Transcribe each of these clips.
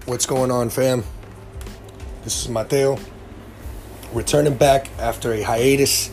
What's going on, fam? This is Mateo, returning back after a hiatus.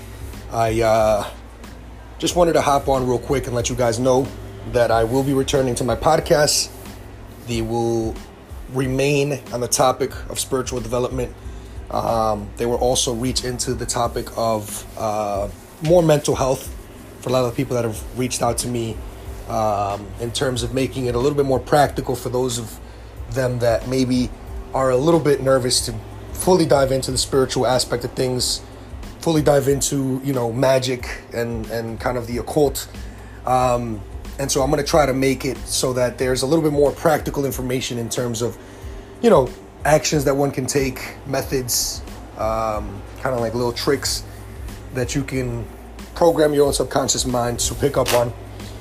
I just wanted to hop on real quick and let you guys know that I will be returning to my podcast. They will remain on the topic of spiritual development. They will also reach into the topic of more mental health for a lot of the people that have reached out to me in terms of making it a little bit more practical for those of them that maybe are a little bit nervous to fully dive into the spiritual aspect of things, fully dive into, magic and kind of the occult. And so I'm going to try to make it so that there's a little bit more practical information in terms of, actions that one can take, methods, kind of like little tricks that you can program your own subconscious mind to pick up on.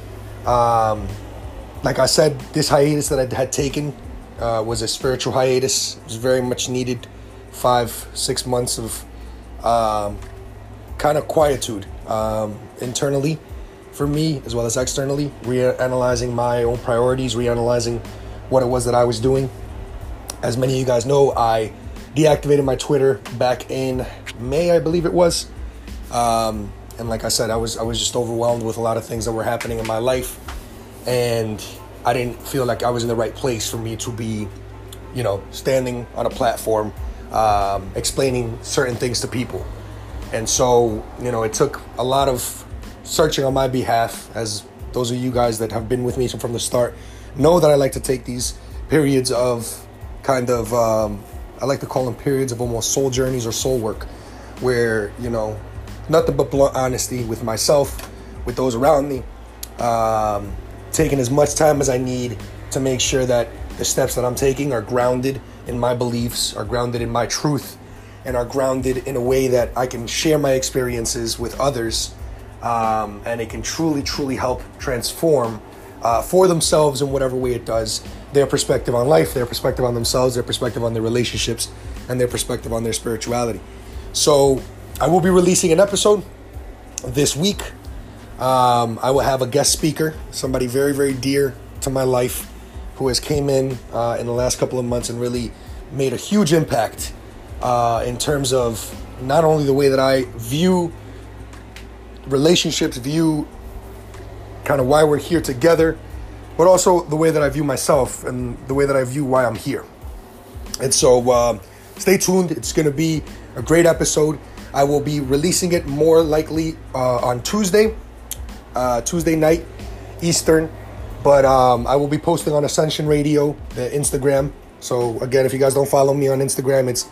Like I said, this hiatus that I had taken was a spiritual hiatus. It was very much needed. 5-6 months of kind of quietude internally for me as well as externally, reanalyzing my own priorities, reanalyzing what it was that I was doing. As many of you guys know, I deactivated my Twitter back in May, I believe it was. And like I said, I was just overwhelmed with a lot of things that were happening in my life, and I didn't feel like I was in the right place for me to be, standing on a platform, explaining certain things to people. And so, it took a lot of searching on my behalf, as those of you guys that have been with me from the start know that I like to take these periods of kind of, I like to call them periods of almost soul journeys or soul work, where, nothing but blunt honesty with myself, with those around me, taking as much time as I need to make sure that the steps that I'm taking are grounded in my beliefs, are grounded in my truth, and are grounded in a way that I can share my experiences with others, and it can truly, truly help transform for themselves in whatever way it does, their perspective on life, their perspective on themselves, their perspective on their relationships, and their perspective on their spirituality. So I will be releasing an episode this week. I will have a guest speaker, somebody very, very dear to my life, who has came in the last couple of months and really made a huge impact in terms of not only the way that I view relationships, view kind of why we're here together, but also the way that I view myself and the way that I view why I'm here. And so stay tuned. It's going to be a great episode. I will be releasing it more likely on Tuesday night Eastern, but I will be posting on Ascension Radio, the Instagram. So again, if you guys don't follow me on Instagram, it's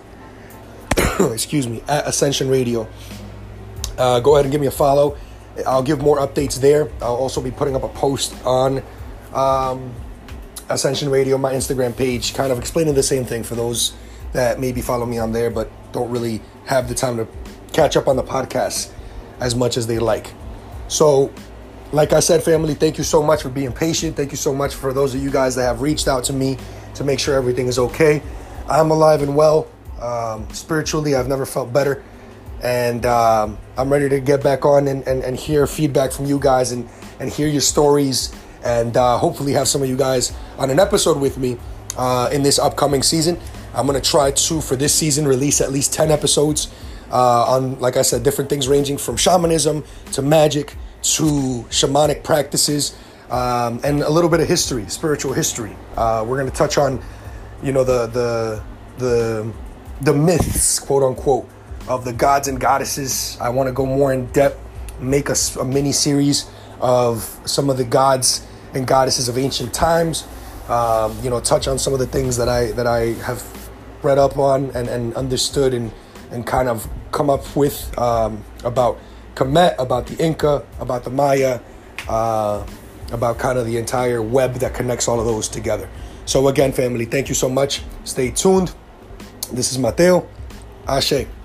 at Ascension Radio. Go ahead and give me a follow. I'll give more updates there. I'll also be putting up a post on Ascension Radio, my Instagram page, kind of explaining the same thing for those that maybe follow me on there but don't really have the time to catch up on the podcast as much as they like. So, like I said, family, thank you so much for being patient. Thank you so much for those of you guys that have reached out to me to make sure everything is okay. I'm alive and well. Spiritually, I've never felt better. And I'm ready to get back on and hear feedback from you guys and hear your stories, and hopefully have some of you guys on an episode with me in this upcoming season. I'm going to try to, for this season, release at least 10 episodes on, like I said, different things ranging from shamanism to magic to shamanic practices, and a little bit of history, spiritual history. We're going to touch on, the myths, quote unquote, of the gods and goddesses. I want to go more in depth, make a mini series of some of the gods and goddesses of ancient times. Touch on some of the things that I have read up on and understood and kind of come up with about Kemet, about the Inca, about the Maya, about kind of the entire web that connects all of those together. So again, family, thank you so much. Stay tuned. This is Mateo. Ashe.